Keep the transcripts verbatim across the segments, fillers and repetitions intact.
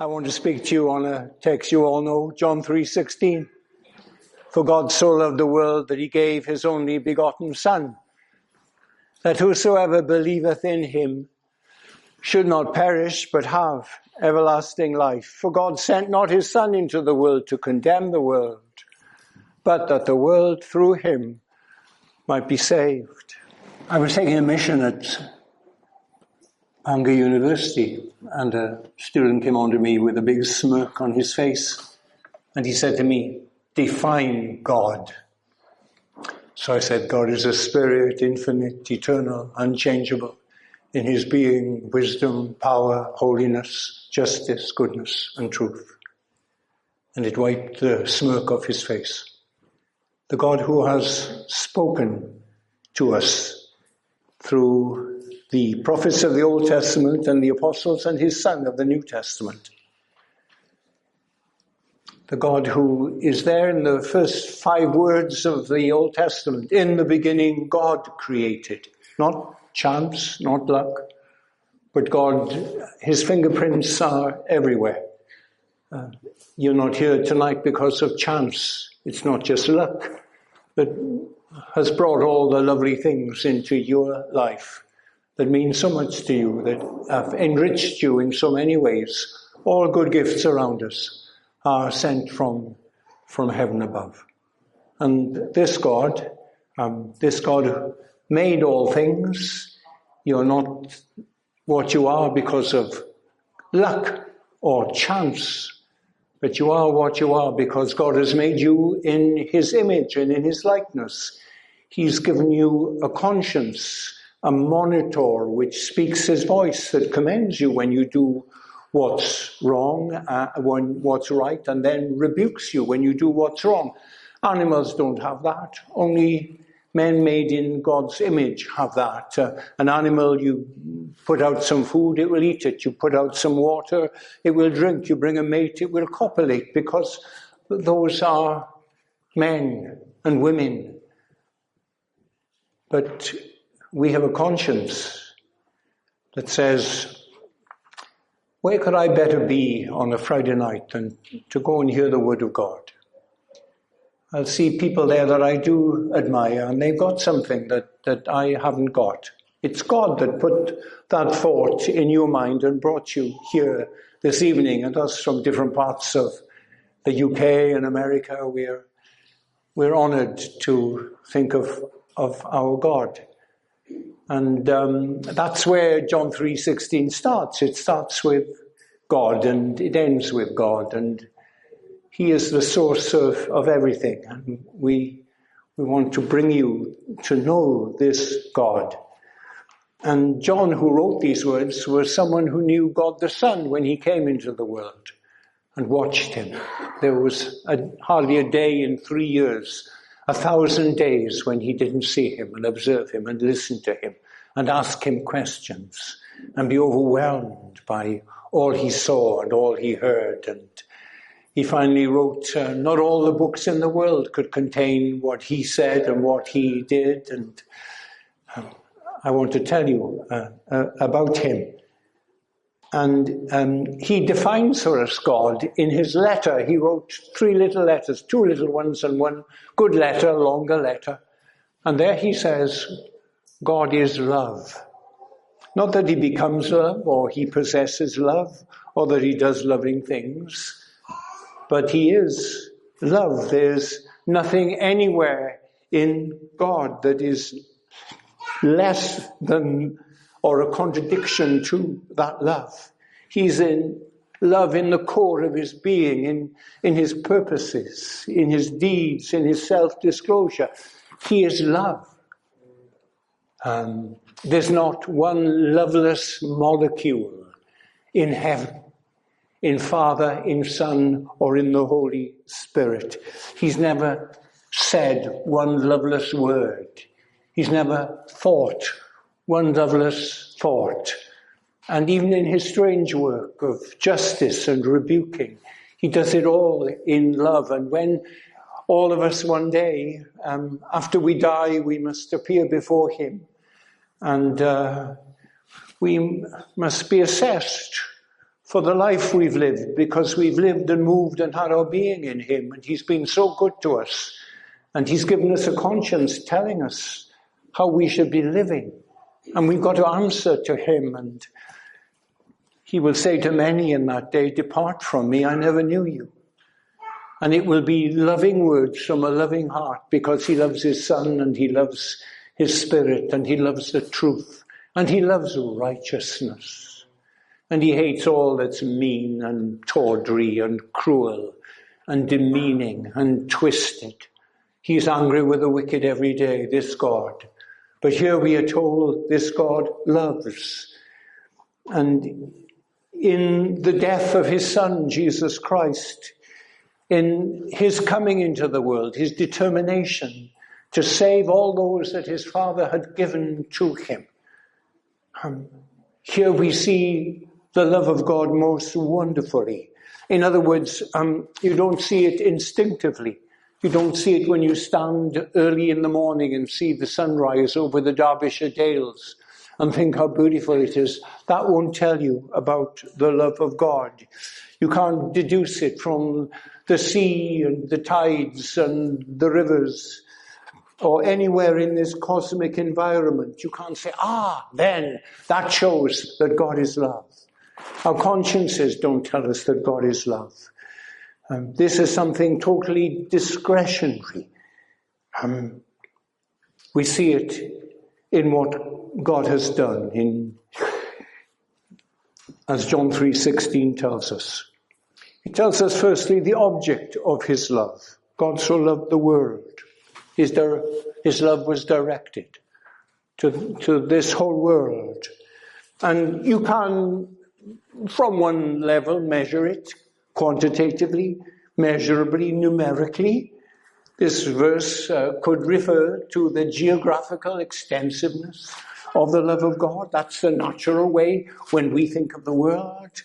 I want to speak to you on a text you all know, John three sixteen. For God so loved the world that he gave his only begotten Son, that whosoever believeth in him should not perish, but have everlasting life. For God sent not his Son into the world to condemn the world, but that the world through him might be saved. I was taking a mission at Bangor University, and a student came on to me with a big smirk on his face, and he said to me, "Define God." So I said, God is a spirit, infinite, eternal, unchangeable, in his being, wisdom, power, holiness, justice, goodness, and truth. And it wiped the smirk off his face. The God who has spoken to us through the prophets of the Old Testament and the apostles and his Son of the New Testament. The God who is there in the first five words of the Old Testament. In the beginning, God created. Not chance, not luck, but God, his fingerprints are everywhere. Uh, you're not here tonight because of chance. It's not just luck that has brought all the lovely things into your life that mean so much to you, that have enriched you in so many ways. All good gifts around us are sent from, from heaven above. And this God, um, this God who made all things, you're not what you are because of luck or chance, but you are what you are because God has made you in his image and in his likeness. He's given you a conscience, a monitor which speaks his voice, that commends you when you do what's wrong, uh, when what's right, and then rebukes you when you do what's wrong. Animals don't have that. Only men made in God's image have that. Uh, an animal, you put out some food, it will eat it. You put out some water, it will drink. You bring a mate, it will copulate, because those are men and women. But we have a conscience that says, where could I better be on a Friday night than to go and hear the word of God? I'll see people there that I do admire, and they've got something that, that I haven't got. It's God that put that thought in your mind and brought you here this evening, and us from different parts of the U K and America. We're, we're honoured to think of, of our God. And um, that's where John three sixteen starts. It starts with God and it ends with God. And he is the source of, of everything. And we, we want to bring you to know this God. And John, who wrote these words, was someone who knew God the Son when he came into the world and watched him. There was a, hardly a day in three years, a thousand days when he didn't see him and observe him and listen to him and ask him questions and be overwhelmed by all he saw and all he heard. And he finally wrote, uh, not all the books in the world could contain what he said and what he did. And um, I want to tell you uh, uh, about him. And um, he defines for us God in his letter. He wrote three little letters, two little ones and one good letter, longer letter. And there he says, God is love. Not that he becomes love or he possesses love or that he does loving things, but he is love. There's nothing anywhere in God that is less than or a contradiction to that love. He's in love in the core of his being, in, in his purposes, in his deeds, in his self-disclosure. He is love. Um, there's not one loveless molecule in heaven, in Father, in Son, or in the Holy Spirit. He's never said one loveless word. He's never thought one loveless thought. And even in his strange work of justice and rebuking, he does it all in love. And when all of us one day, um, after we die, we must appear before him. And uh, we must be assessed for the life we've lived, because we've lived and moved and had our being in him, and he's been so good to us, and he's given us a conscience telling us how we should be living, and we've got to answer to him. And he will say to many in that day, "Depart from me, I never knew you." And it will be loving words from a loving heart, because he loves his Son, and he loves his Spirit, and he loves the truth, and he loves righteousness. And he hates all that's mean and tawdry and cruel and demeaning and twisted. He's angry with the wicked every day, this God. But here we are told this God loves. And in the death of his Son, Jesus Christ, in his coming into the world, his determination to save all those that his Father had given to him, um, here we see the love of God most wonderfully. In other words, um, you don't see it instinctively. You don't see it when you stand early in the morning and see the sunrise over the Derbyshire Dales and think how beautiful it is. That won't tell you about the love of God. You can't deduce it from the sea and the tides and the rivers, or anywhere in this cosmic environment. You can't say, ah, then that shows that God is love. Our consciences don't tell us that God is love. Um, this is something totally discretionary. Um, we see it in what God has done, in, as John three sixteen tells us. It tells us firstly the object of his love. God so loved the world. His, dir- his love was directed to, to this whole world. And you can, from one level, measure it quantitatively, measurably, numerically. This verse uh, could refer to the geographical extensiveness of the love of God. That's the natural way when we think of the world.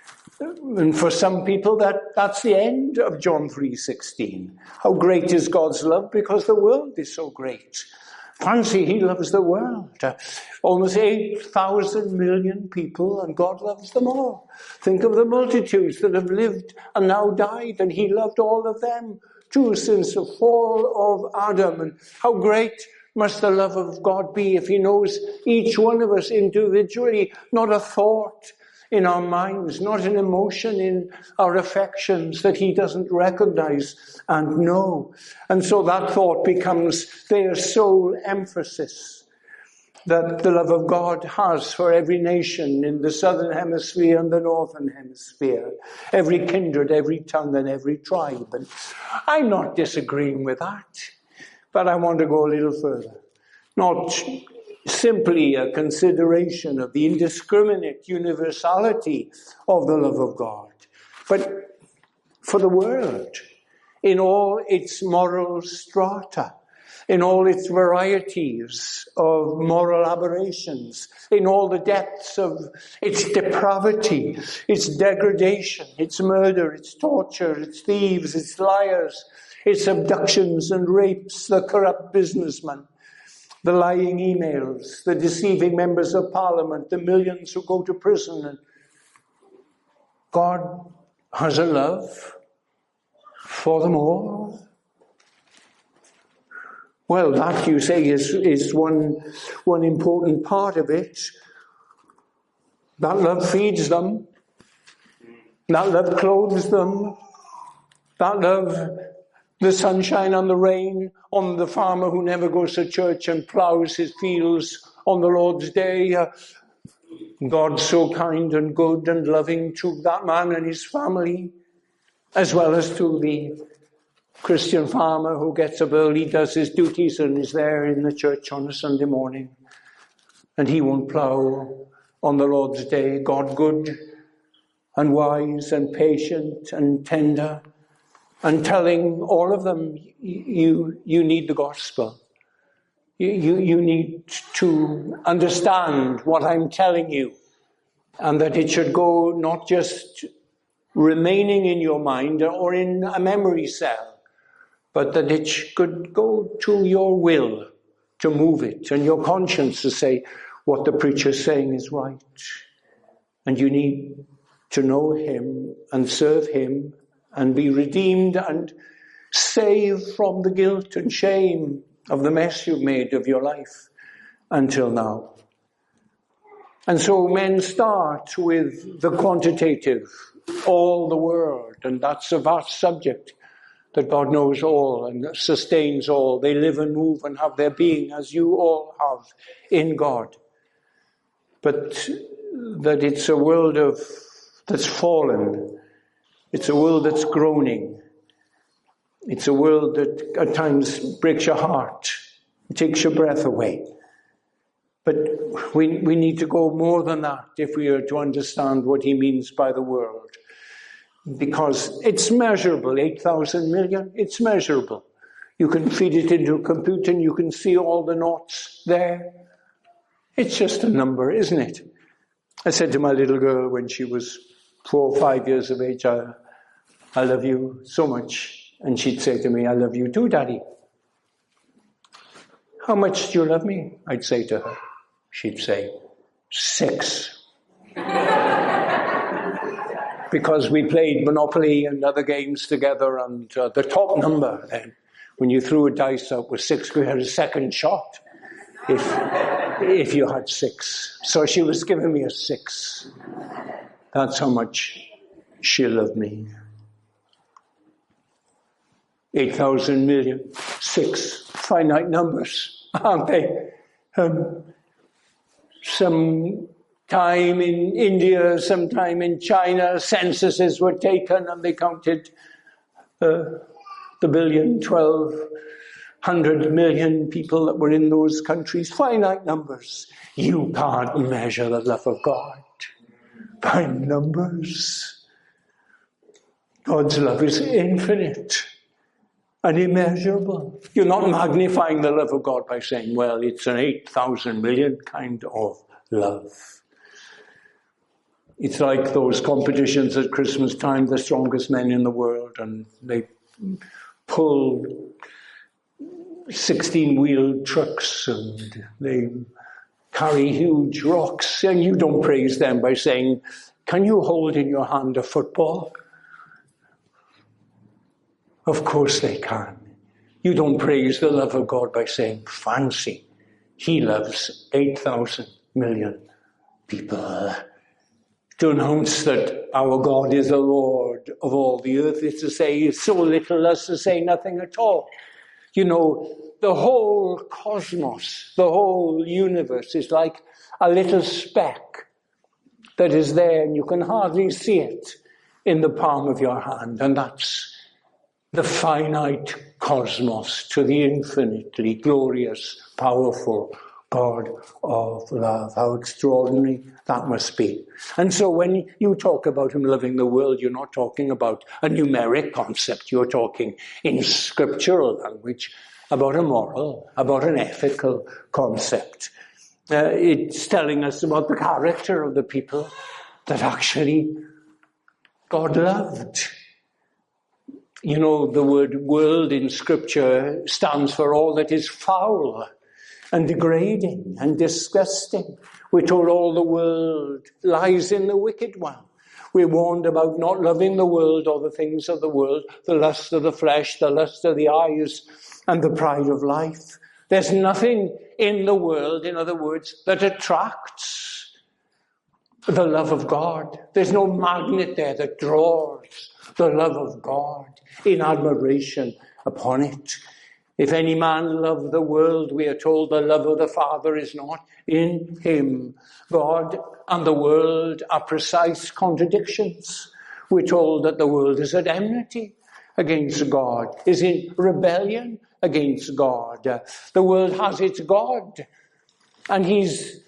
And for some people, that, that's the end of John three sixteen. How great is God's love? Because the world is so great. Fancy, he loves the world. Uh, almost eight thousand million people, and God loves them all. Think of the multitudes that have lived and now died, and he loved all of them too since the fall of Adam. And how great must the love of God be if he knows each one of us individually, not a thought in our minds, not an emotion in our affections that he doesn't recognize and know. And so that thought becomes their sole emphasis that the love of God has for every nation in the southern hemisphere and the northern hemisphere, every kindred, every tongue and every tribe. And I'm not disagreeing with that, but I want to go a little further. Not simply a consideration of the indiscriminate universality of the love of God, but for the world in all its moral strata, in all its varieties of moral aberrations, in all the depths of its depravity, its degradation, its murder, its torture, its thieves, its liars, its abductions and rapes, the corrupt businessman, the lying emails, the deceiving members of parliament, the millions who go to prison. And God has a love for them all. Well, that, you say, is, is one, one important part of it. That love feeds them. That love clothes them. That love, the sunshine and the rain on the farmer who never goes to church and ploughs his fields on the Lord's day. Uh, God's so kind and good and loving to that man and his family, as well as to the Christian farmer who gets up early, does his duties and is there in the church on a Sunday morning. And he won't plough on the Lord's day. God good and wise and patient and tender, and telling all of them, you, you need the gospel. You, you, you need to understand what I'm telling you, and that it should go not just remaining in your mind or in a memory cell, but that it could go to your will to move it, and your conscience to say what the preacher's saying is right. And you need to know him and serve him and be redeemed and saved from the guilt and shame of the mess you've made of your life until now. And so men start with the quantitative, all the world, and that's a vast subject, that God knows all and sustains all. They live and move and have their being as you all have in God. But that it's a world of that's fallen. It's a world that's groaning. It's a world that at times breaks your heart, takes your breath away. But we, we need to go more than that if we are to understand what he means by the world. Because it's measurable, eight thousand million, it's measurable. You can feed it into a computer and you can see all the noughts there. It's just a number, isn't it? I said to my little girl when she was four or five years of age, I, I love you so much. And she'd say to me, I love you too, Daddy. How much do you love me? I'd say to her. She'd say, six. Because we played Monopoly and other games together, and uh, the top number then, when you threw a dice out, was six. We had a second shot if, if you had six. So she was giving me a six. That's how much she loved me. eight thousand million, six, finite numbers, aren't they? Um, some time in India, some time in China, censuses were taken and they counted uh, the billion, twelve hundred million people that were in those countries. Finite numbers. You can't measure the love of God by numbers. God's love is infinite and immeasurable. You're not magnifying the love of God by saying, well, it's an eight thousand million kind of love. It's like those competitions at Christmas time, the strongest men in the world, and they pull sixteen-wheeled trucks and they carry huge rocks, and you don't praise them by saying, can you hold in your hand a football? Of course they can. You don't praise the love of God by saying, fancy, he loves eight thousand million people. To announce that our God is the Lord of all the earth is to say so little as to say nothing at all. You know, the whole cosmos, the whole universe is like a little speck that is there and you can hardly see it in the palm of your hand. And that's the finite cosmos to the infinitely glorious, powerful God of love. How extraordinary that must be. And so when you talk about him loving the world, you're not talking about a numeric concept. You're talking in scriptural language about a moral, about an ethical concept. Uh, it's telling us about the character of the people that actually God loved. You know, the word world in scripture stands for all that is foul and degrading and disgusting. We're told all the world lies in the wicked one. We're warned about not loving the world or the things of the world, the lust of the flesh, the lust of the eyes, and the pride of life. There's nothing in the world, in other words, that attracts the love of God. There's no magnet there that draws the love of God in admiration upon it. If any man love the world, we are told the love of the Father is not in him. God and the world are precise contradictions. We're told that the world is at enmity against God, is in rebellion against God. Uh, the world has its God, and he's,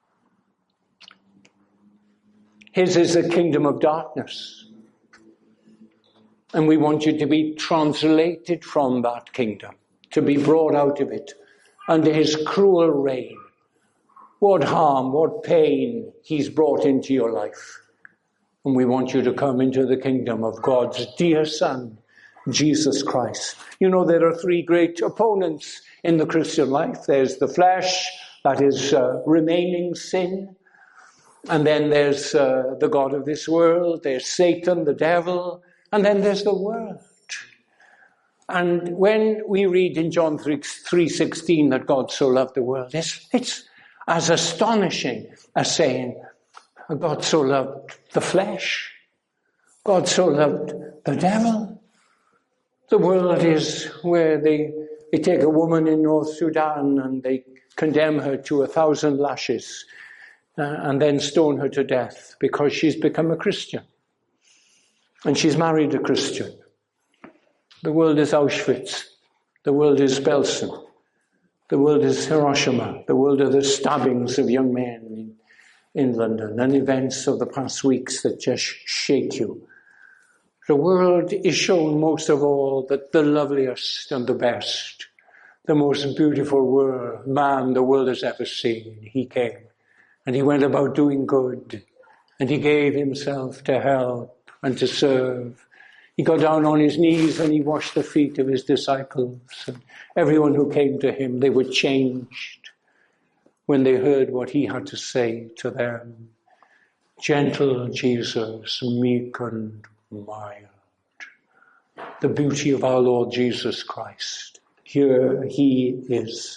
his is a kingdom of darkness. And we want you to be translated from that kingdom, to be brought out of it under his cruel reign. What harm, what pain he's brought into your life. And we want you to come into the kingdom of God's dear Son, Jesus Christ. You know, there are three great opponents in the Christian life. There's the flesh, that is uh, remaining sin. And then there's uh, the god of this world, there's Satan, the devil, and then there's the world. And when we read in John three sixteen that God so loved the world, it's, it's as astonishing as saying, God so loved the flesh, God so loved the devil. The world is where they, they take a woman in North Sudan and they condemn her to a thousand lashes uh, and then stone her to death because she's become a Christian. And she's married a Christian. The world is Auschwitz. The world is Belsen. The world is Hiroshima. The world are the stabbings of young men in, in London and events of the past weeks that just shake you. The world is shown most of all that the loveliest and the best, the most beautiful world, man the world has ever seen. He came and he went about doing good and he gave himself to help and to serve. He got down on his knees and he washed the feet of his disciples. And everyone who came to him, they were changed when they heard what he had to say to them. Gentle Jesus, meek and mild. The beauty of our Lord Jesus Christ. Here he is.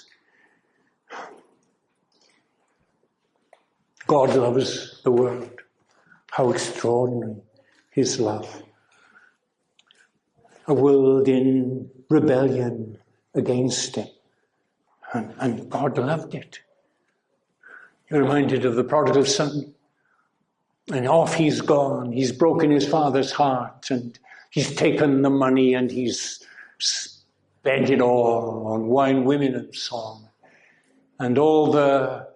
God loves the world. How extraordinary his love. A world in rebellion against him. And, and God loved it. You're reminded of the prodigal son. And off he's gone. He's broken his father's heart. And he's taken the money and he's spent it all on wine, women and song. And all the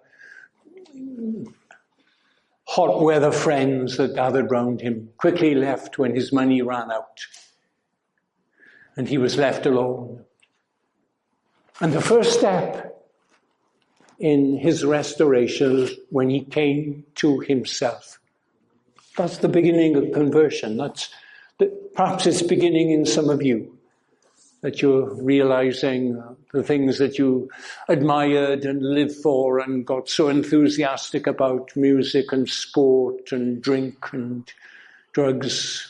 hot weather friends that gathered round him quickly left when his money ran out. And he was left alone. And the first step in his restoration when he came to himself. That's the beginning of conversion. That's the, perhaps it's beginning in some of you, that you're realizing the things that you admired and lived for and got so enthusiastic about, music and sport and drink and drugs,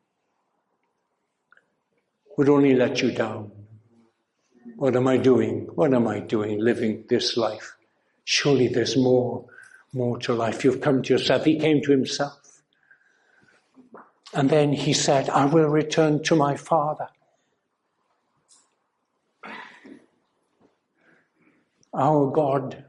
would only let you down. What am I doing? What am I doing living this life? Surely there's more, more to life. You've come to yourself. He came to himself. And then he said, I will return to my Father. Our God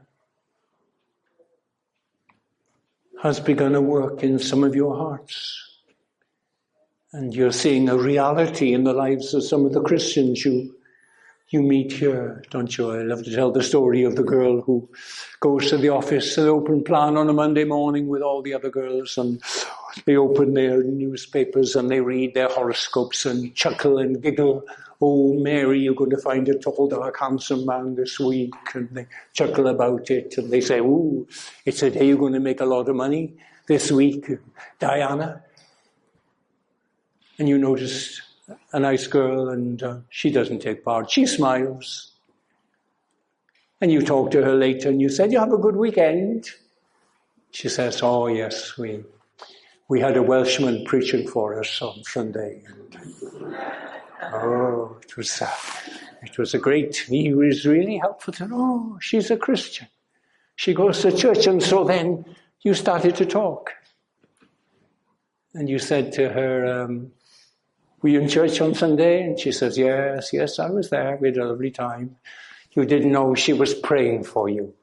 has begun a work in some of your hearts. And you're seeing a reality in the lives of some of the Christians you you meet here, don't you? I love to tell the story of the girl who goes to the office, the open plan on a Monday morning with all the other girls, and they open their newspapers and they read their horoscopes and chuckle and giggle. Oh, Mary, you're going to find a tall, dark, handsome man this week. And they chuckle about it and they say, ooh, it's a day you're going to make a lot of money this week, Diana. And you notice a nice girl and uh, she doesn't take part. She smiles. And you talk to her later and you said, you have a good weekend? She says, oh yes, we we had a Welshman preaching for us on Sunday. And, oh, it was, uh, it was a great, he was really helpful to know, oh, she's a Christian. She goes to church. And so then you started to talk. And you said to her, um, were you in church on Sunday? And she says, yes, yes, I was there. We had a lovely time. You didn't know she was praying for you.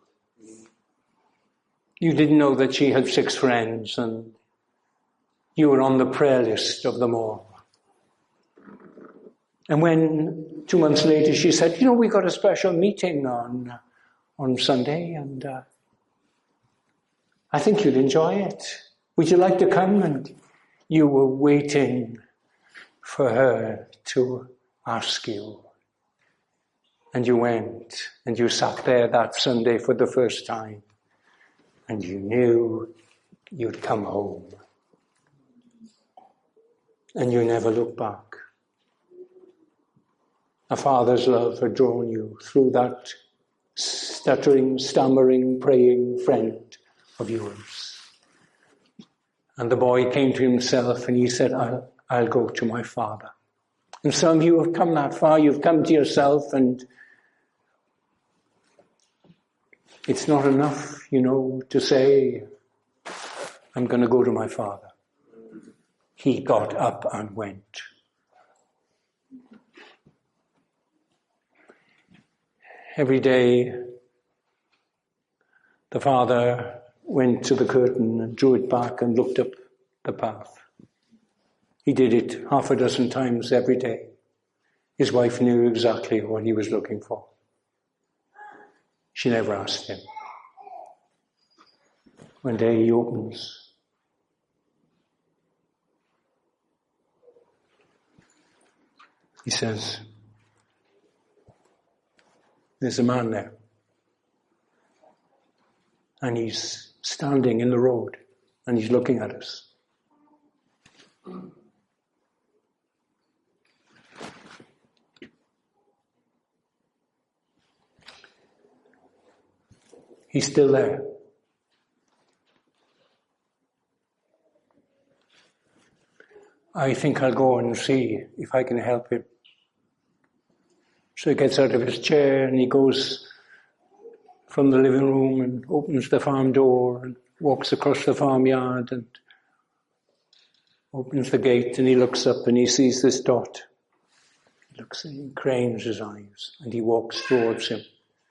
You didn't know that she had six friends and you were on the prayer list of them all. And when two months later she said, you know, we got a special meeting on, on Sunday and uh, I think you'd enjoy it. Would you like to come? And you were waiting for her to ask you. And you went and you sat there that Sunday for the first time and you knew you'd come home. And you never looked back. A father's love had drawn you through that stuttering, stammering, praying friend of yours. And the boy came to himself and he said, I'll, I'll go to my father. And some of you have come that far, you've come to yourself, and it's not enough, you know, to say, I'm going to go to my father. He got up and went. Every day, the father went to the curtain and drew it back and looked up the path. He did it half a dozen times every day. His wife knew exactly what he was looking for. She never asked him. One day he opens. He says, there's a man there. And he's standing in the road and he's looking at us. He's still there. I think I'll go and see if I can help him. So he gets out of his chair and he goes from the living room and opens the farm door and walks across the farmyard and opens the gate, and he looks up and he sees this dot. He looks and he cranes his eyes and he walks towards him.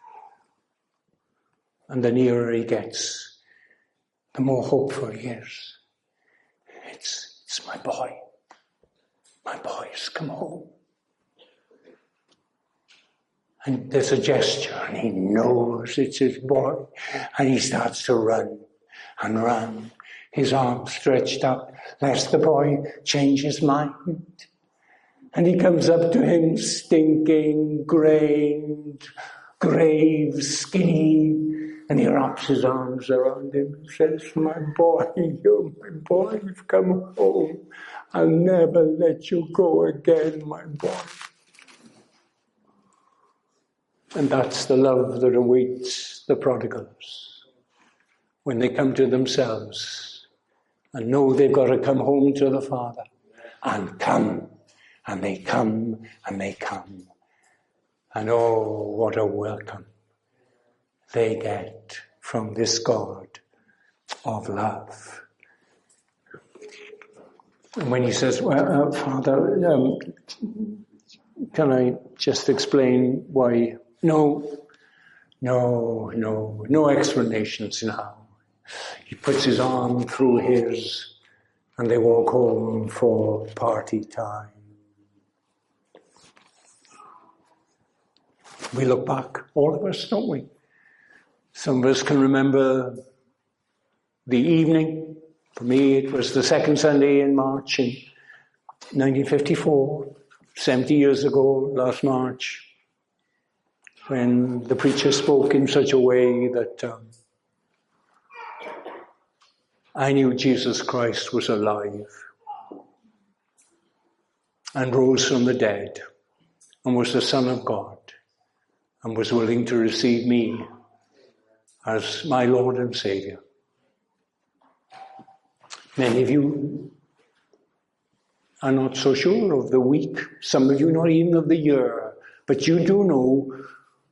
And the nearer he gets, the more hopeful he is. It's, it's my boy. My boy's come home. And there's a gesture and he knows it's his boy. And he starts to run and run, his arms stretched up, lest the boy change his mind. And he comes up to him stinking, grained, grave, skinny, and he wraps his arms around him and says, my boy, you're my boy, you've come home. I'll never let you go again, my boy. And that's the love that awaits the prodigals when they come to themselves and know they've got to come home to the Father. And come, and they come, and they come. And oh, what a welcome they get from this God of love. And when he says, well, uh, Father, um, can I just explain why? No, no, no, no explanations now. He puts his arm through his and they walk home for party time. We look back, all of us, don't we? Some of us can remember the evening. For me, it was the second Sunday in March in nineteen fifty-four, seventy years ago, last March, when the preacher spoke in such a way that um, I knew Jesus Christ was alive and rose from the dead and was the Son of God and was willing to receive me as my Lord and Savior. Many of you are not so sure of the week, some of you not even of the year, but you do know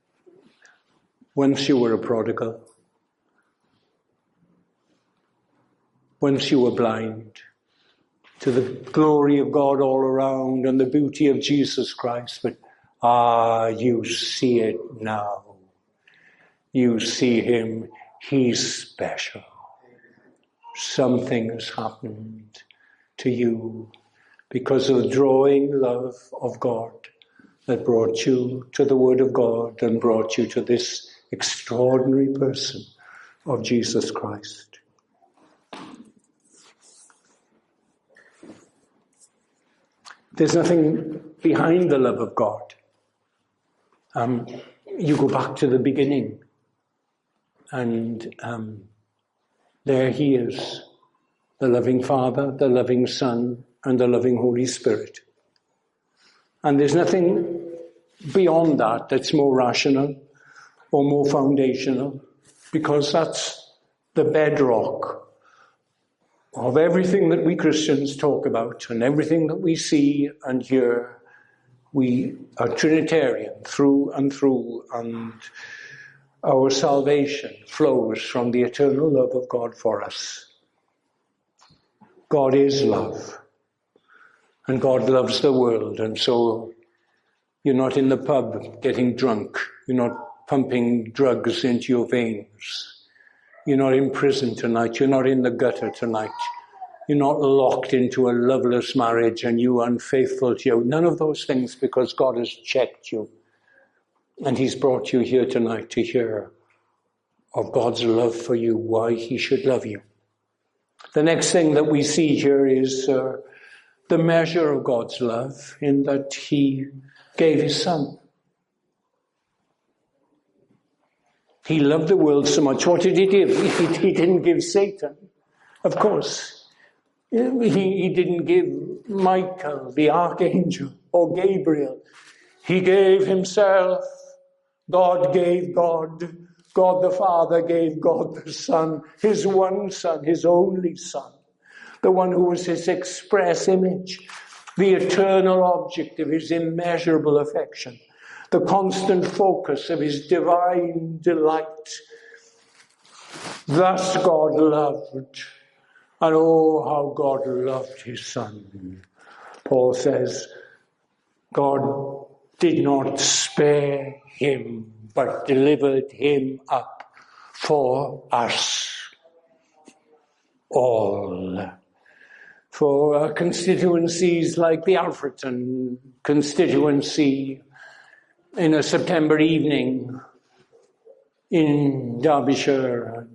once you were a prodigal, once you were blind to the glory of God all around and the beauty of Jesus Christ, but ah, you see it now. You see him, he's special. Something has happened to you because of the drawing love of God that brought you to the Word of God and brought you to this extraordinary person of Jesus Christ. There's nothing behind the love of God. Um, you go back to the beginning and um, there he is, the loving Father, the loving Son, and the loving Holy Spirit. And there's nothing beyond that that's more rational or more foundational, because that's the bedrock of everything that we Christians talk about and everything that we see and hear, we are Trinitarian through and through, and our salvation flows from the eternal love of God for us. God is love, and God loves the world, and so you're not in the pub getting drunk, you're not pumping drugs into your veins, you're not in prison tonight, you're not in the gutter tonight, you're not locked into a loveless marriage and you unfaithful to you. None of those things, because God has checked you. And he's brought you here tonight to hear of God's love for you, why he should love you. The next thing that we see here is uh, the measure of God's love, in that he gave his son. He loved the world so much. What did he give? He, he didn't give Satan, of course. He, he didn't give Michael, the archangel, or Gabriel. He gave himself. God gave God. God the Father gave God the Son, his one Son, his only Son, the one who was his express image, the eternal object of his immeasurable affection, the constant focus of his divine delight. Thus God loved, and oh, how God loved his Son. Paul says, God did not spare him, but delivered him up for us all. For uh, constituencies like the Alfreton constituency, in a September evening in Derbyshire,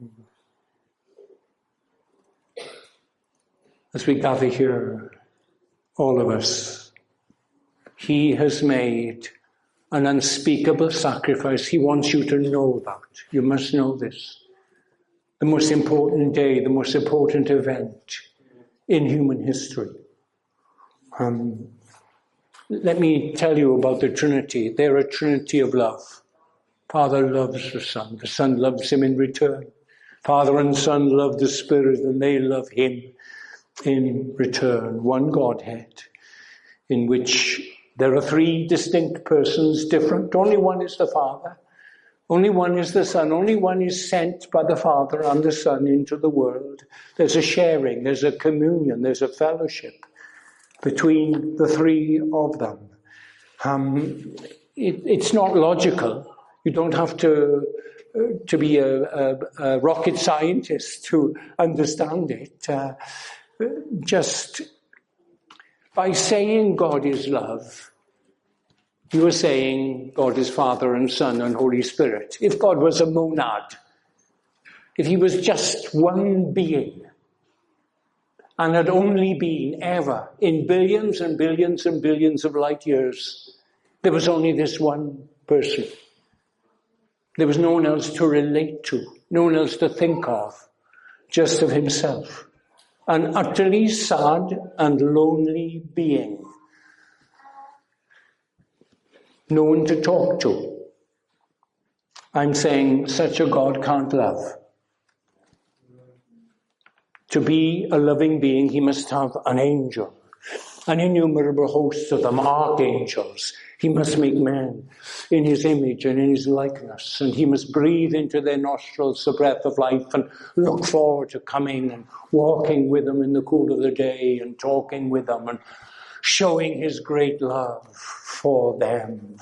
as we gather here, all of us, he has made an unspeakable sacrifice. He wants you to know that. You must know this. The most important day, the most important event in human history. Um, let me tell you about the Trinity. They're a Trinity of love. Father loves the Son. The Son loves him in return. Father and Son love the Spirit, and they love him in return. One Godhead, in which there are three distinct persons, different. Only one is the Father. Only one is the Son. Only one is sent by the Father and the Son into the world. There's a sharing, there's a communion, there's a fellowship between the three of them. Um, it, it's not logical. You don't have to uh, to be a, a, a rocket scientist to understand it. Uh, just by saying God is love, you are saying God is Father and Son and Holy Spirit. If God was a monad, if he was just one being, and had only been ever in billions and billions and billions of light years, there was only this one person. There was no one else to relate to, no one else to think of, just of himself. An utterly sad and lonely being. No one to talk to. I'm saying such a God can't love. To be a loving being, he must have an angel, an innumerable host of them, archangels. He must make men in his image and in his likeness, and he must breathe into their nostrils the breath of life and look forward to coming and walking with them in the cool of the day and talking with them and showing his great love for them.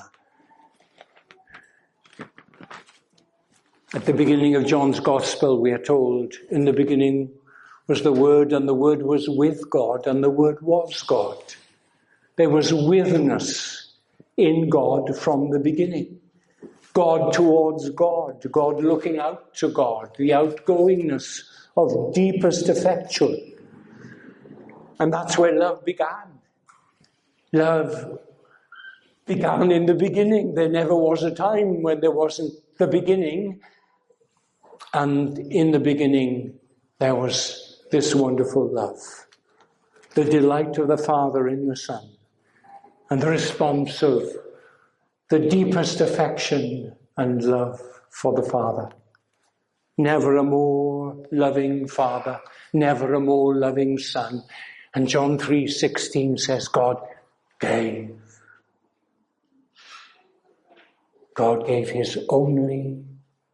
At the beginning of John's Gospel, we are told, in the beginning was the Word, and the Word was with God, and the Word was God. There was withness in God from the beginning. God towards God, God looking out to God, the outgoingness of deepest affection. And that's where love began. Love began in the beginning. There never was a time when there wasn't the beginning. And in the beginning, there was this wonderful love. The delight of the Father in the Son. And the response of the deepest affection and love for the Father. Never a more loving Father, never a more loving Son. And John three sixteen says, God gave. God gave his only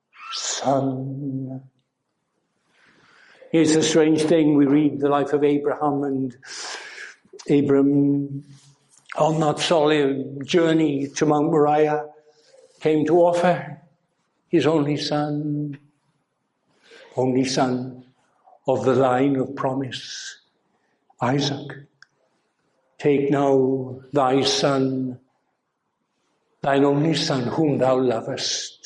Son. Here's a strange thing. We read the life of Abraham, and Abram, on that solemn journey to Mount Moriah, came to offer his only son, only son of the line of promise, Isaac. Take now thy son, thine only son, whom thou lovest.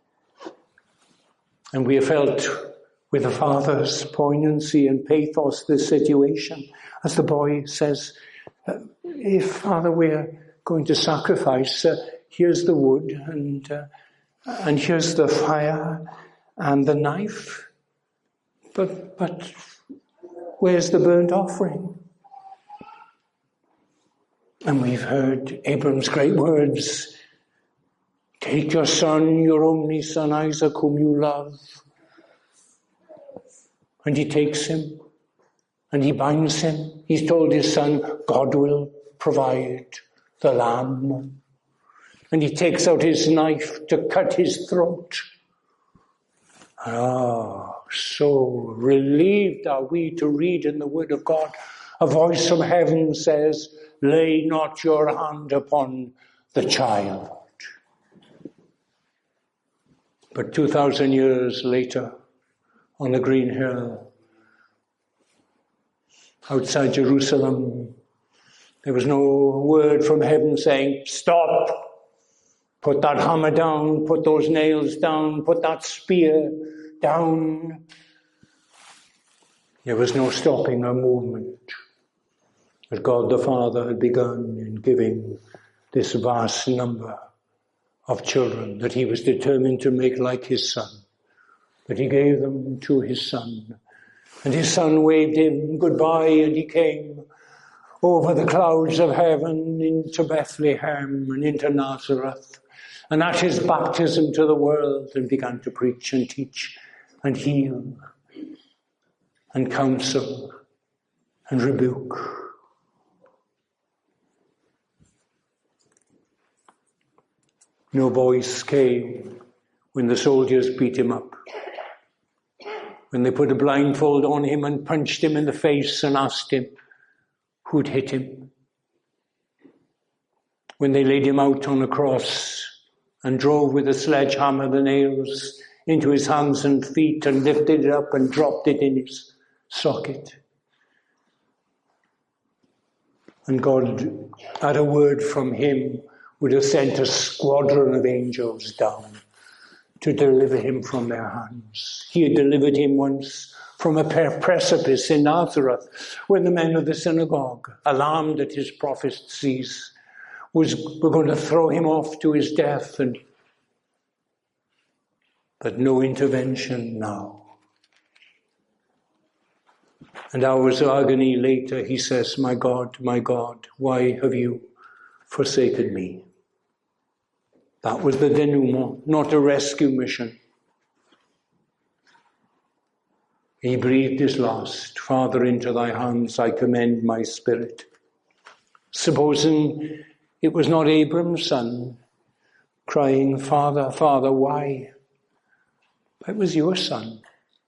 And we have felt with the father's poignancy and pathos this situation, as the boy says, if Father, we're going to sacrifice, uh, here's the wood, and uh, and here's the fire and the knife, but but where's the burnt offering? And we've heard Abram's great words, take your son, your only son Isaac, whom you love. And he takes him, and he binds him. He's told his son, God will provide the lamb. And he takes out his knife to cut his throat. Ah, so relieved are we to read in the Word of God, a voice from heaven says, lay not your hand upon the child. But two thousand years later, on the green hill, outside Jerusalem, there was no word from heaven saying, stop, put that hammer down, put those nails down, put that spear down. There was no stopping a movement that God the Father had begun in giving this vast number of children that he was determined to make like his son. But he gave them to his son. And his son waved him goodbye, and he came over the clouds of heaven into Bethlehem and into Nazareth, and at his baptism to the world, and began to preach and teach and heal and counsel and rebuke. No voice came when the soldiers beat him up, when they put a blindfold on him and punched him in the face and asked him who'd hit him, when they laid him out on a cross and drove with a sledgehammer the nails into his hands and feet and lifted it up and dropped it in his socket. And God, at a word from him, would have sent a squadron of angels down to deliver him from their hands. He had delivered him once from a precipice in Nazareth, when the men of the synagogue, alarmed at his prophecies, was were going to throw him off to his death. And but no intervention now. And hours of agony later, he says, my God, my God, why have you forsaken me? That was the denouement, not a rescue mission. He breathed his last. Father, into thy hands I commend my spirit. Supposing it was not Abram's son crying, Father, Father, why? It was your son,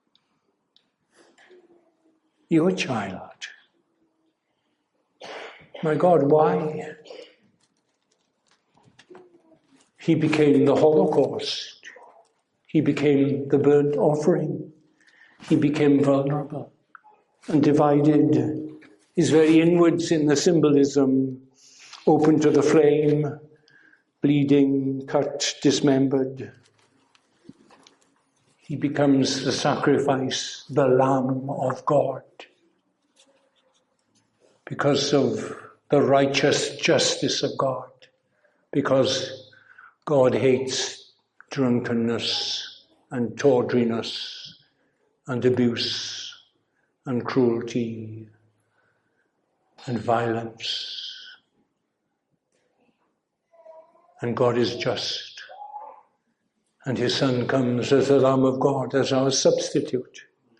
your child. My God, why? He became the Holocaust. He became the burnt offering. He became vulnerable and divided. His very inwards in the symbolism, open to the flame, bleeding, cut, dismembered. He becomes the sacrifice, the Lamb of God, because of the righteous justice of God, because God hates drunkenness and tawdriness and abuse and cruelty and violence. And God is just. And his Son comes as the Lamb of God, as our substitute.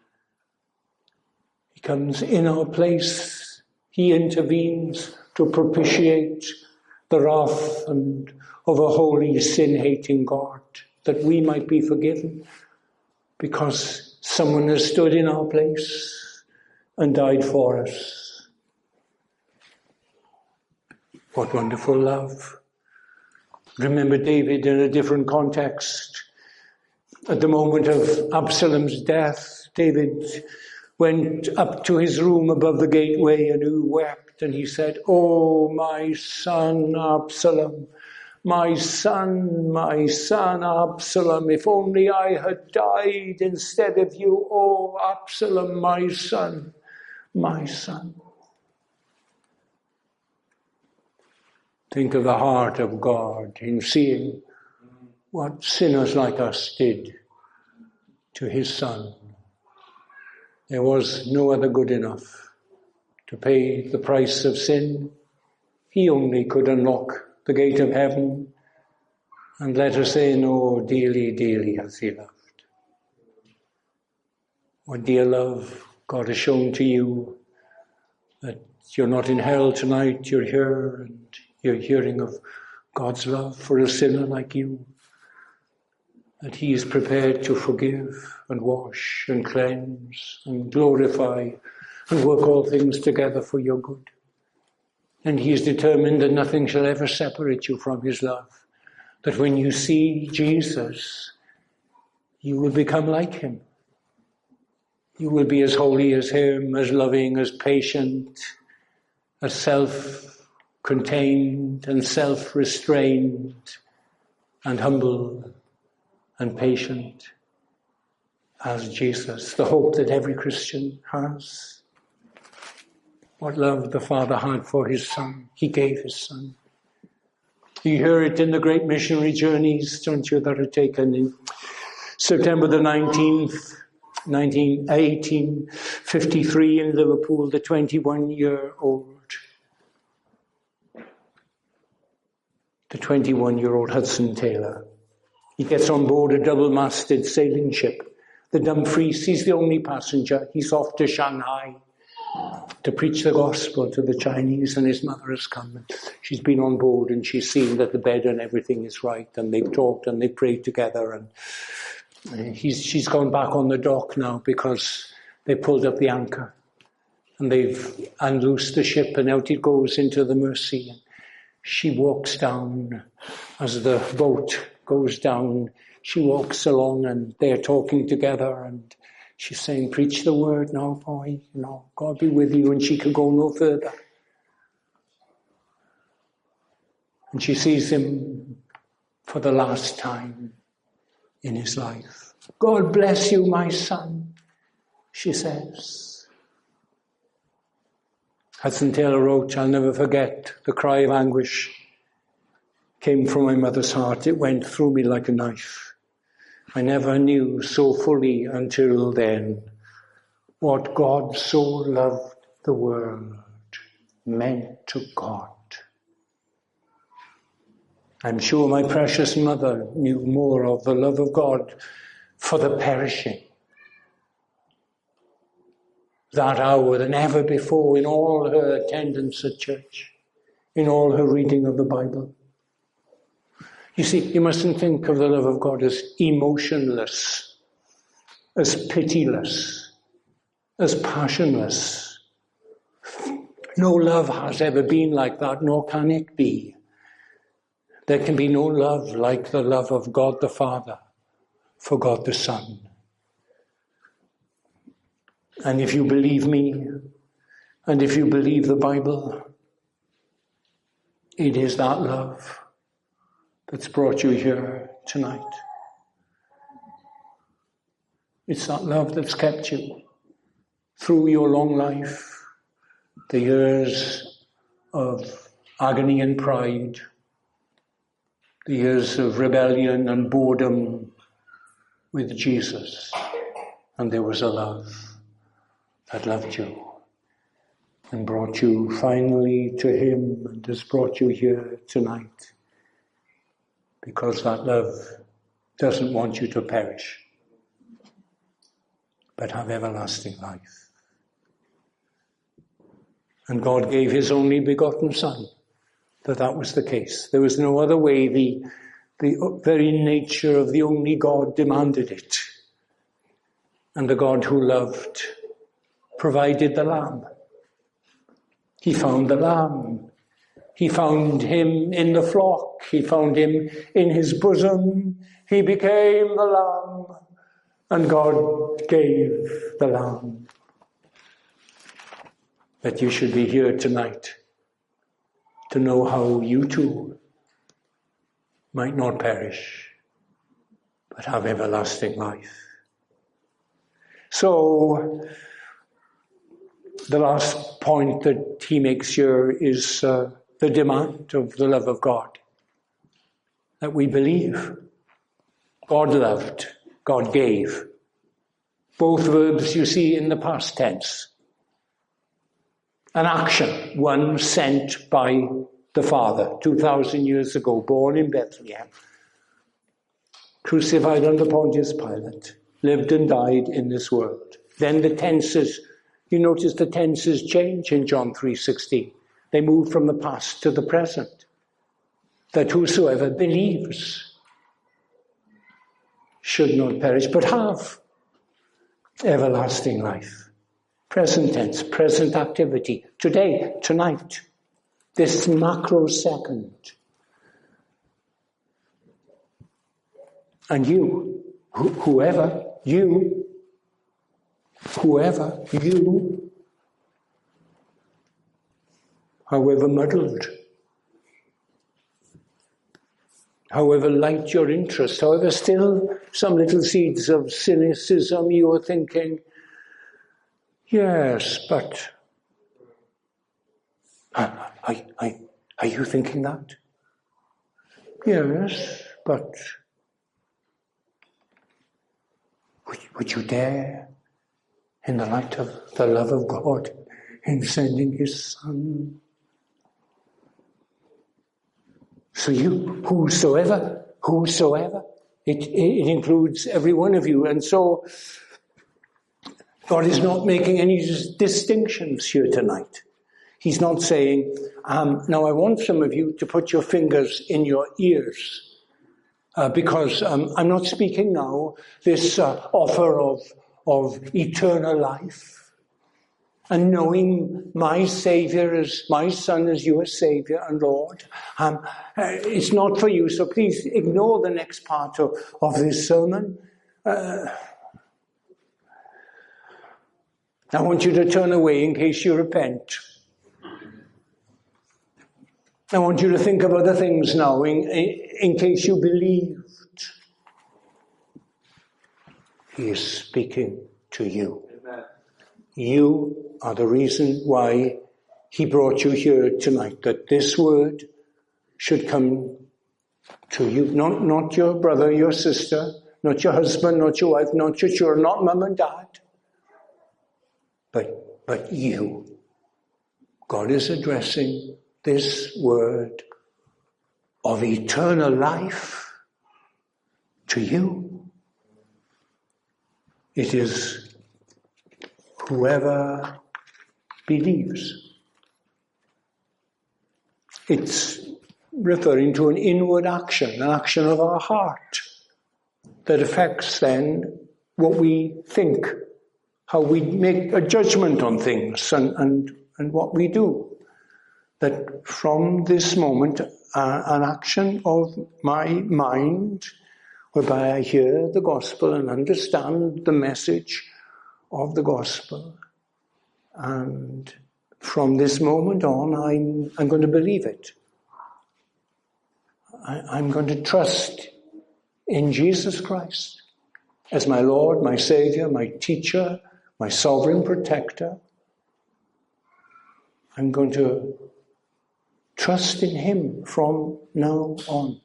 He comes in our place. He intervenes to propitiate the wrath and of a holy, sin-hating God, that we might be forgiven, because someone has stood in our place and died for us. What wonderful love. Remember David in a different context. At the moment of Absalom's death, David went up to his room above the gateway and he wept and he said, "Oh, my son Absalom, my son, my son Absalom, if only I had died instead of you. Oh, Absalom, my son, my son." Think of the heart of God in seeing what sinners like us did to his Son. There was no other good enough to pay the price of sin. He only could unlock the gate of heaven and let us in. Oh, dearly, dearly hath he loved. What dear love God has shown to you, that you're not in hell tonight, you're here and you're hearing of God's love for a sinner like you, that he is prepared to forgive and wash and cleanse and glorify and work all things together for your good. And he is determined that nothing shall ever separate you from his love, that when you see Jesus, you will become like him. You will be as holy as him, as loving, as patient, as self-contained and self-restrained and humble and patient as Jesus, the hope that every Christian has. What love the Father had for his Son. He gave his Son. You hear it in the great missionary journeys, don't you, that are taken in September the nineteenth, eighteen fifty-three in Liverpool, the twenty-one-year-old. The twenty-one-year-old Hudson Taylor. He gets on board a double-masted sailing ship. The Dumfries, he's the only passenger. He's off to Shanghai to preach the gospel to the Chinese, and his mother has come. She's been on board and she's seen that the bed and everything is right, and they've talked and they've prayed together, and he's, she's gone back on the dock now because they pulled up the anchor and they've unloosed the ship, and out it goes into the Mersey. And she walks down as the boat goes down. She walks along and they're talking together, and she's saying, "Preach the word now, boy, you know, God be with you." And she could go no further. And she sees him for the last time in his life. "God bless you, my son," she says. Hudson Taylor wrote, "I'll never forget the cry of anguish came from my mother's heart. It went through me like a knife. I never knew so fully until then what God so loved the world meant to God. I'm sure my precious mother knew more of the love of God for the perishing that hour than ever before in all her attendance at church, in all her reading of the Bible. You see, you mustn't think of the love of God as emotionless, as pitiless, as passionless. No love has ever been like that, nor can it be. There can be no love like the love of God the Father for God the Son. And if you believe me, and if you believe the Bible, it is that love that's brought you here tonight. It's that love that's kept you through your long life, the years of agony and pride, the years of rebellion and boredom with Jesus. And there was a love that loved you and brought you finally to him, and has brought you here tonight. Because that love doesn't want you to perish, but have everlasting life. And God gave his only begotten Son, that that was the case. There was no other way. The, the very nature of the only God demanded it. And the God who loved provided the Lamb. He found the Lamb. He found him in the flock. He found him in his bosom. He became the Lamb. And God gave the Lamb. That you should be here tonight to know how you too might not perish, but have everlasting life. So, the last point that he makes here is uh, the demand of the love of God. That we believe. God loved, God gave. Both verbs you see in the past tense. An action, one sent by the Father two thousand years ago, born in Bethlehem, crucified under Pontius Pilate, lived and died in this world. Then the tenses, you notice the tenses change in John three sixteen. They move from the past to the present. That whosoever believes should not perish, but have everlasting life. Present tense, present activity. Today, tonight, this macro second. And you, wh- whoever, you, whoever, you, however muddled, however light your interest, however still some little seeds of cynicism you are thinking, yes, but I, I, I, are you thinking that? Yes, but would, would you dare, in the light of the love of God, in sending his Son? So you, whosoever, whosoever, it, it includes every one of you. And so God is not making any distinctions here tonight. He's not saying, um, now I want some of you to put your fingers in your ears, uh, because um, I'm not speaking now this uh, offer of, of eternal life and knowing my Savior as my Son as your Savior and Lord. Um, uh, it's not for you, so please ignore the next part of, of this sermon. Uh, I want you to turn away in case you repent. I want you to think of other things now in, in, in case you believed. He is speaking to you. Amen. You are the reason why he brought you here tonight, that this word should come to you. Not, not your brother, your sister, not your husband, not your wife, not your children, not mum and dad. But, but you. God is addressing this word of eternal life to you. It is whoever believes. It's referring to an inward action, an action of our heart that affects then what we think, how we make a judgment on things and, and, and what we do. That from this moment, uh, an action of my mind, whereby I hear the gospel and understand the message of the gospel. And from this moment on, I'm, I'm going to believe it. I, I'm going to trust in Jesus Christ as my Lord, my Savior, my teacher, my sovereign protector. I'm going to trust in him from now on.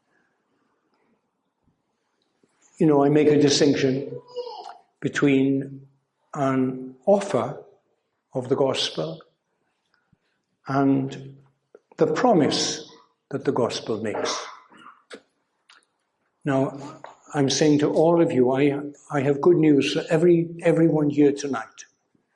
You know, I make a distinction between an offer of the gospel and the promise that the gospel makes. Now, I'm saying to all of you, I, I have good news for every, everyone here tonight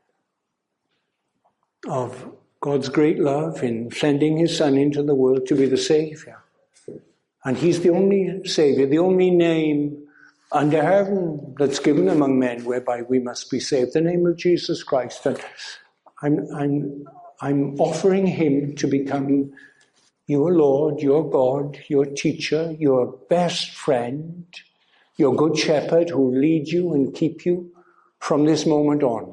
of God's great love in sending his Son into the world to be the Savior. And he's the only Savior, the only name under heaven that's given among men whereby we must be saved, the name of Jesus Christ. And I'm, I'm, I'm offering him to become your Lord, your God, your teacher, your best friend, your good shepherd who will lead you and keep you from this moment on.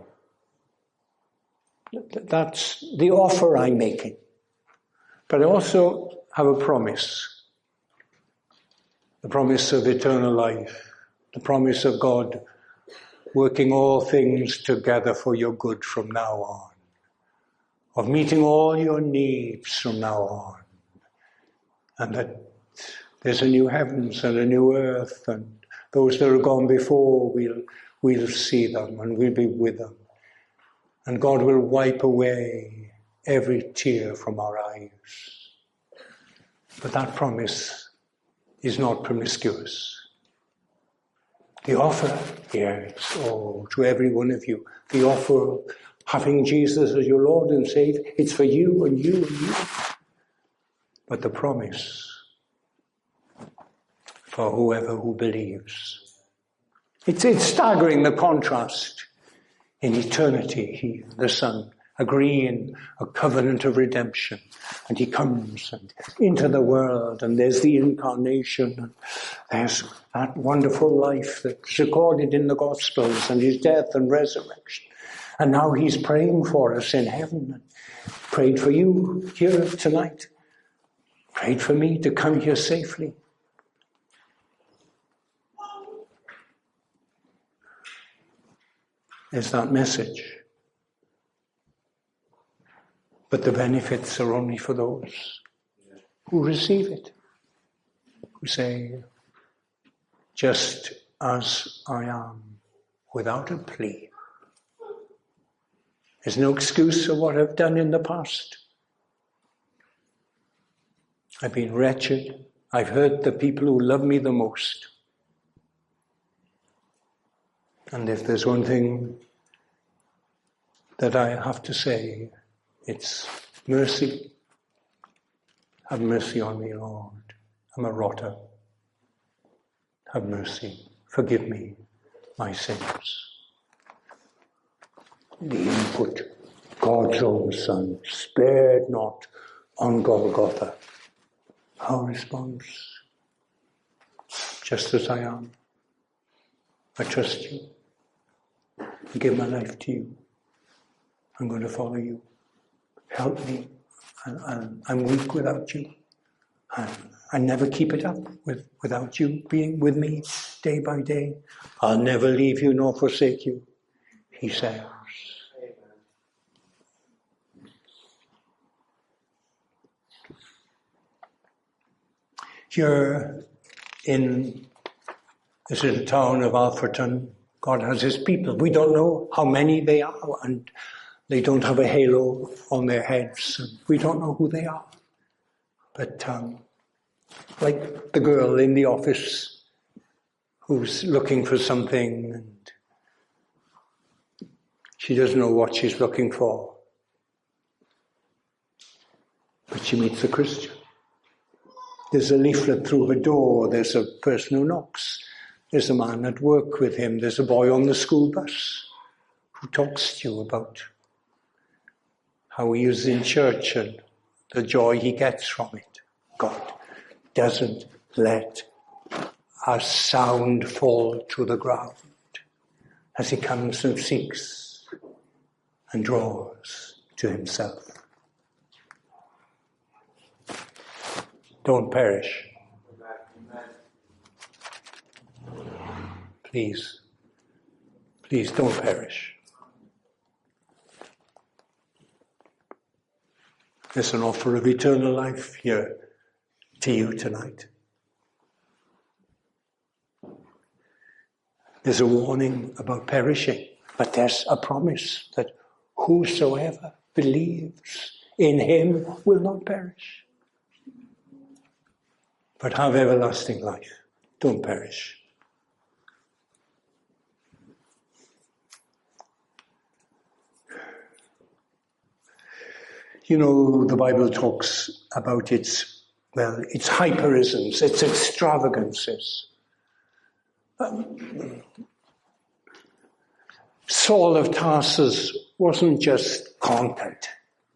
That's the offer I'm making. But I also have a promise. The promise of eternal life. The promise of God working all things together for your good from now on. Of meeting all your needs from now on. And that there's a new heavens and a new earth, and those that are gone before, we'll, we'll see them and we'll be with them. And God will wipe away every tear from our eyes. But that promise is not promiscuous. The offer here is, oh, to every one of you, the offer of having Jesus as your Lord and Savior, it's for you and you and you. But the promise for whoever who believes. It's, it's staggering, the contrast. In eternity, he, the Son, agreeing a covenant of redemption. And he comes and into the world, and there's the incarnation, and there's that wonderful life that's recorded in the Gospels, and his death and resurrection. And now he's praying for us in heaven, and prayed for you here tonight. Prayed for me to come here safely. Is that message. But the benefits are only for those who receive it. Who say, just as I am, without a plea. There's no excuse for what I've done in the past. I've been wretched. I've hurt the people who love me the most. And if there's one thing that I have to say, it's mercy. Have mercy on me, Lord. I'm a rotter. Have mercy. Forgive me my sins. The input, God's own Son, spared not on Golgotha. Our response, just as I am. I trust you. I give my life to you. I'm going to follow you. Help me. I, I'm weak without you. I, I never keep it up with, without you being with me day by day. I'll never leave you nor forsake you, he says. Here in this little town of Alfreton, God has his people. We don't know how many they are, and they don't have a halo on their heads. And we don't know who they are. But um, like the girl in the office who's looking for something and she doesn't know what she's looking for. But she meets a Christian. There's a leaflet through her door. There's a person who knocks. There's a man at work with him. There's a boy on the school bus who talks to you about how he is in church and the joy he gets from it. God doesn't let a sound fall to the ground as he comes and seeks and draws to himself. Don't perish. Please, please don't perish. There's an offer of eternal life here to you tonight. There's a warning about perishing, but there's a promise that whosoever believes in him will not perish, but have everlasting life. Don't perish. You know, the Bible talks about its, well, its hyperisms, its extravagances. Um, Saul of Tarsus wasn't just conquered.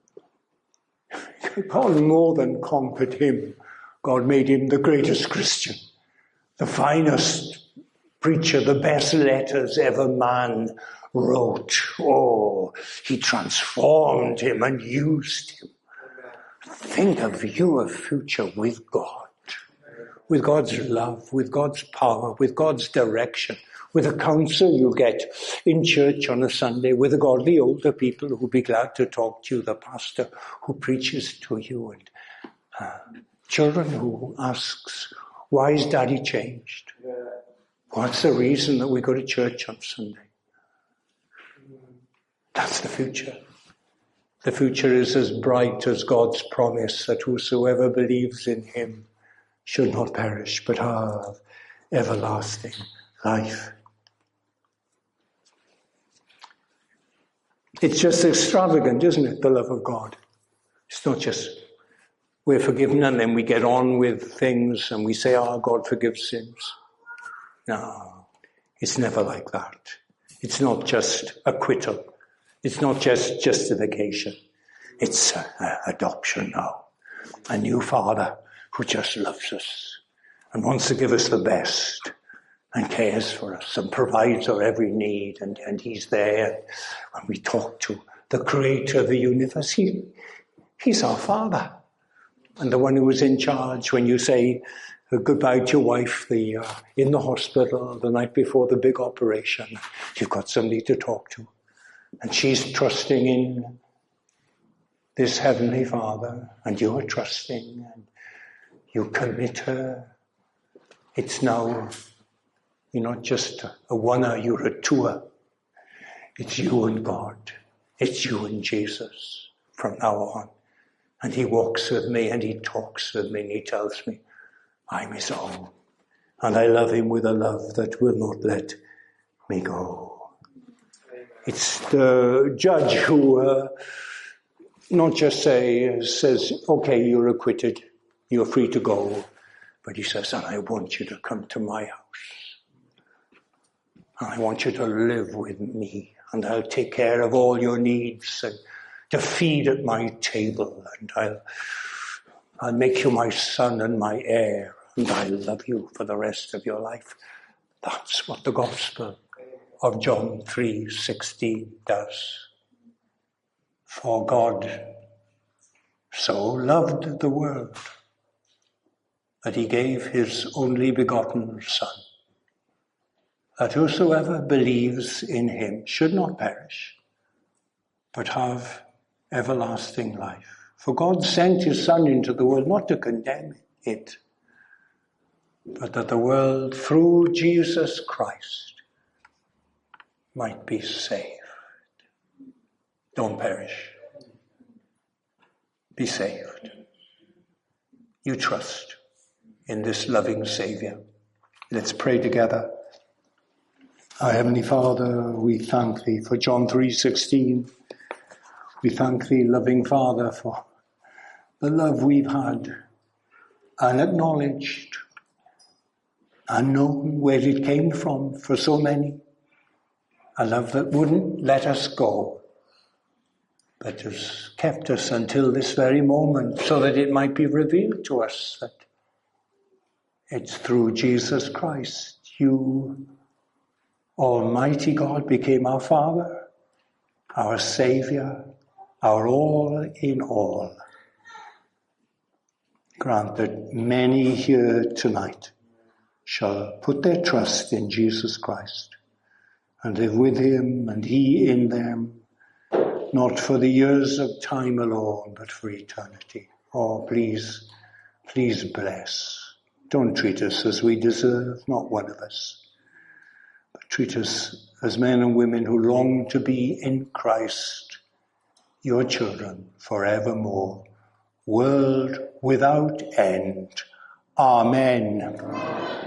God more than conquered him. God made him the greatest Christian, the finest preacher, the best letters ever man wrote. Oh, he transformed him and used him. Think of your future with God, with God's love, with God's power, with God's direction, with the counsel you get in church on a Sunday, with the godly older people who'll be glad to talk to you, the pastor who preaches to you, and uh, children who asks, why is Daddy changed? What's the reason that we go to church on Sunday? That's the future. The future is as bright as God's promise that whosoever believes in him should not perish but have everlasting life. It's just extravagant, isn't it, the love of God? It's not just we're forgiven and then we get on with things and we say, oh, God forgives sins. No, it's never like that. It's not just acquittal. It's not just justification. It's uh, adoption now. A new Father who just loves us and wants to give us the best and cares for us and provides our every need. And, and he's there when we talk to the creator of the universe. He, he's our Father. And the one who was in charge when you say goodbye to your wife the, uh, in the hospital the night before the big operation. You've got somebody to talk to. And she's trusting in this Heavenly Father, and you're trusting, and you commit her. It's now, you're not just a oneer, you're a twoer. It's you and God. It's you and Jesus from now on. And he walks with me, and he talks with me, and he tells me, I'm his own. And I love him with a love that will not let me go. It's the judge who uh, not just say says, okay, you're acquitted, you're free to go, but he says, and I want you to come to my house. And I want you to live with me, and I'll take care of all your needs, and to feed at my table, and I'll, I'll make you my son and my heir, and I'll love you for the rest of your life. That's what the gospel of John three sixteen does. For God so loved the world that he gave his only begotten Son, that whosoever believes in him should not perish, but have everlasting life. For God sent his Son into the world not to condemn it, but that the world through Jesus Christ might be saved. Don't perish. Be saved. You trust in this loving Savior. Let's pray together. Our Heavenly Father, we thank thee for John three sixteen. We thank thee, loving Father, for the love we've had and acknowledged and known where it came from for so many. A love that wouldn't let us go, but has kept us until this very moment so that it might be revealed to us that it's through Jesus Christ. You, Almighty God, became our Father, our Saviour, our all in all. Grant that many here tonight shall put their trust in Jesus Christ and live with him and he in them, not for the years of time alone, but for eternity. Oh, please, please bless. Don't treat us as we deserve, not one of us, but treat us as men and women who long to be in Christ, your children forevermore, world without end. Amen.